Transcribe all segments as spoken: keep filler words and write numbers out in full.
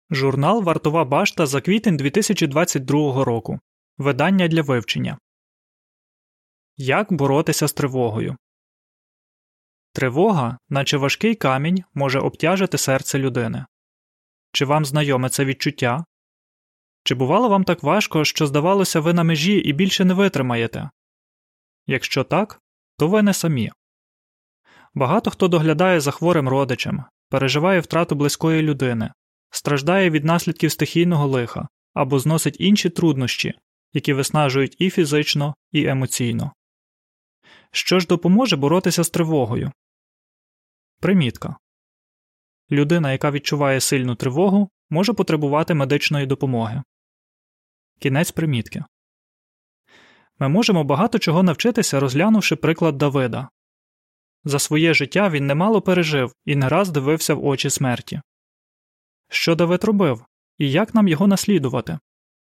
Журнал «Вартова башта» за квітень дві тисячі двадцять другого року. Видання для вивчення. Як боротися з тривогою? Тривога, наче важкий камінь, може обтяжити серце людини. Чи вам знайоме це відчуття? Чи бувало вам так важко, що здавалося, ви на межі і більше не витримаєте? Якщо так, то ви не самі. Багато хто доглядає за хворим родичем, переживає втрату близької людини, страждає від наслідків стихійного лиха або зносить інші труднощі, які виснажують і фізично, і емоційно. Що ж допоможе боротися з тривогою? Примітка. Людина, яка відчуває сильну тривогу, може потребувати медичної допомоги. Кінець примітки. Ми можемо багато чого навчитися, розглянувши приклад Давида. За своє життя він немало пережив і не раз дивився в очі смерті. Що Давид робив? І як нам його наслідувати?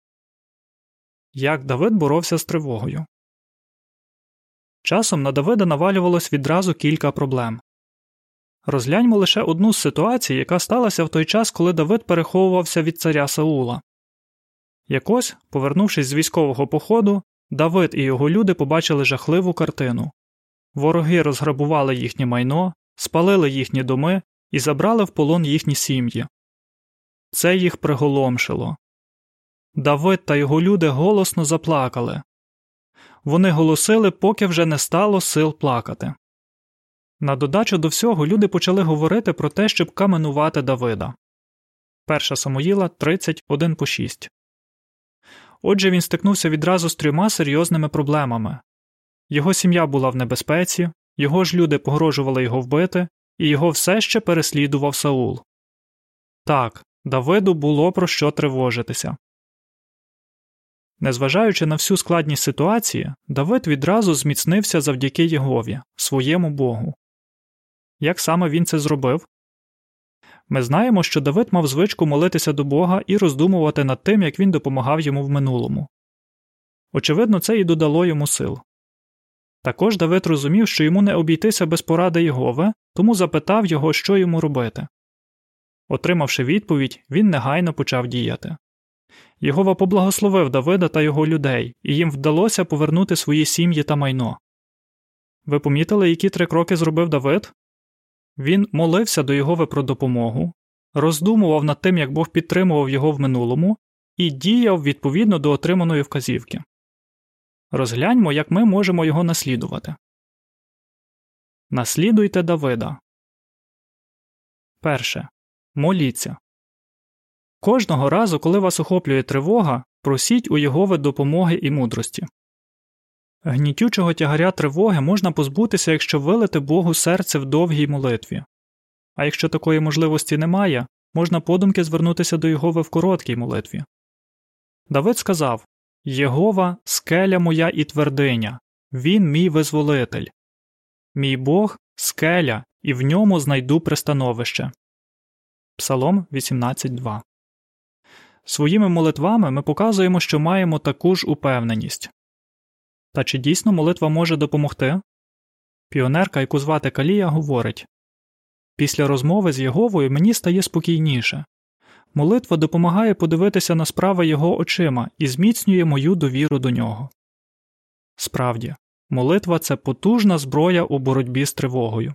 Як Давид боровся з тривогою? Часом на Давида навалювалось відразу кілька проблем. Розгляньмо лише одну з ситуацій, яка сталася в той час, коли Давид переховувався від царя Саула. Якось, повернувшись з військового походу, Давид і його люди побачили жахливу картину. Вороги розграбували їхнє майно, спалили їхні доми і забрали в полон їхні сім'ї. Це їх приголомшило. Давид та його люди голосно заплакали. Вони голосили, поки вже не стало сил плакати. На додачу до всього люди почали говорити про те, щоб каменувати Давида. Перша Самуїла тридцять один по шість. Отже, він стикнувся відразу з трьома серйозними проблемами. Його сім'я була в небезпеці, його ж люди погрожували його вбити, і його все ще переслідував Саул. Так, Давиду було про що тривожитися. Незважаючи на всю складність ситуації, Давид відразу зміцнився завдяки Єгові, своєму Богу. Як саме він це зробив? Ми знаємо, що Давид мав звичку молитися до Бога і роздумувати над тим, як він допомагав йому в минулому. Очевидно, це і додало йому сил. Також Давид розумів, що йому не обійтися без поради Єгови, тому запитав його, що йому робити. Отримавши відповідь, він негайно почав діяти. Єгова поблагословив Давида та його людей, і їм вдалося повернути свої сім'ї та майно. Ви помітили, які три кроки зробив Давид? Він молився до Єгови про допомогу, роздумував над тим, як Бог підтримував його в минулому, і діяв відповідно до отриманої вказівки. Розгляньмо, як ми можемо його наслідувати. Наслідуйте Давида. Перше. Моліться. Кожного разу, коли вас охоплює тривога, просіть у Єгови допомоги і мудрості. Гнітючого тягаря тривоги можна позбутися, якщо вилити Богу серце в довгій молитві. А якщо такої можливості немає, можна подумки звернутися до Єгови в короткій молитві. Давид сказав: «Єгова – скеля моя і твердиня, він мій визволитель. Мій Бог – скеля, і в ньому знайду пристановище». Псалом вісімнадцять два. Своїми молитвами ми показуємо, що маємо таку ж упевненість. Та чи дійсно молитва може допомогти? Піонерка, яку звати Калія, говорить: «Після розмови з Єговою мені стає спокійніше. Молитва допомагає подивитися на справи Його очима і зміцнює мою довіру до Нього». Справді, молитва – це потужна зброя у боротьбі з тривогою.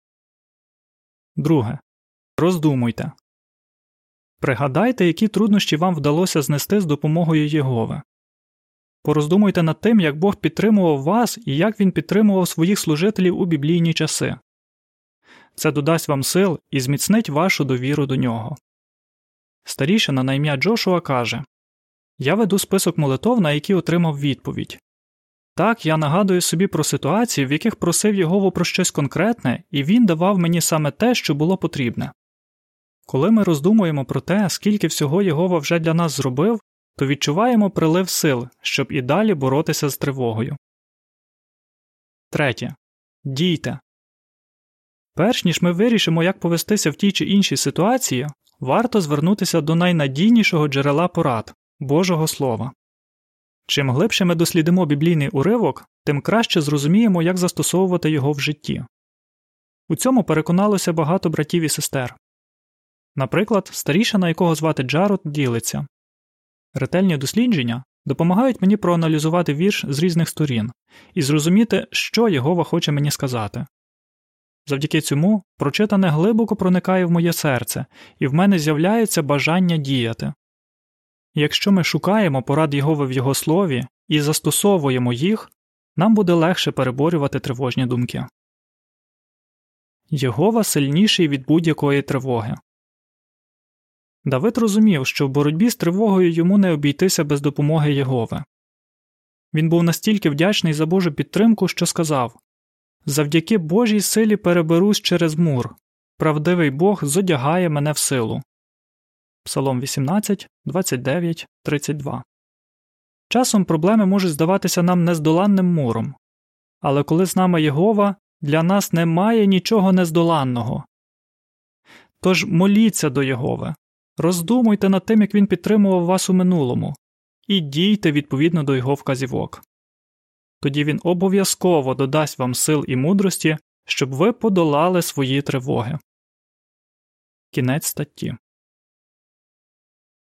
Друге. Роздумуйте. Пригадайте, які труднощі вам вдалося знести з допомогою Єгови. Пороздумуйте над тим, як Бог підтримував вас і як Він підтримував своїх служителів у біблійні часи. Це додасть вам сил і зміцнить вашу довіру до Нього. Старішина на ім'я Джошуа каже: «Я веду список молитов, на які отримав відповідь. Так, я нагадую собі про ситуації, в яких просив Єгову про щось конкретне, і Він давав мені саме те, що було потрібне». Коли ми роздумуємо про те, скільки всього Єгова вже для нас зробив, то відчуваємо прилив сил, щоб і далі боротися з тривогою. Третє. Дійте. Перш ніж ми вирішимо, як повестися в тій чи іншій ситуації, варто звернутися до найнадійнішого джерела порад – Божого Слова. Чим глибше ми дослідимо біблійний уривок, тим краще зрозуміємо, як застосовувати його в житті. У цьому переконалося багато братів і сестер. Наприклад, старішина, якого звати Джарод, ділиться. Ретельні дослідження допомагають мені проаналізувати вірш з різних сторін і зрозуміти, що Єгова хоче мені сказати. Завдяки цьому прочитане глибоко проникає в моє серце, і в мене з'являється бажання діяти. Якщо ми шукаємо порад Єгови в Його слові і застосовуємо їх, нам буде легше переборювати тривожні думки. Єгова сильніший від будь-якої тривоги. Давид розумів, що в боротьбі з тривогою йому не обійтися без допомоги Єгови. Він був настільки вдячний за Божу підтримку, що сказав: «Завдяки Божій силі переберусь через мур. Правдивий Бог зодягає мене в силу». Псалом вісімнадцять, двадцять дев'ять, тридцять два. Часом проблеми можуть здаватися нам нездоланним муром. Але коли з нами Єгова, для нас немає нічого нездоланного. Тож моліться до Єгови, роздумуйте над тим, як Він підтримував вас у минулому, і дійте відповідно до Його вказівок. Тоді Він обов'язково додасть вам сил і мудрості, щоб ви подолали свої тривоги. Кінець статті.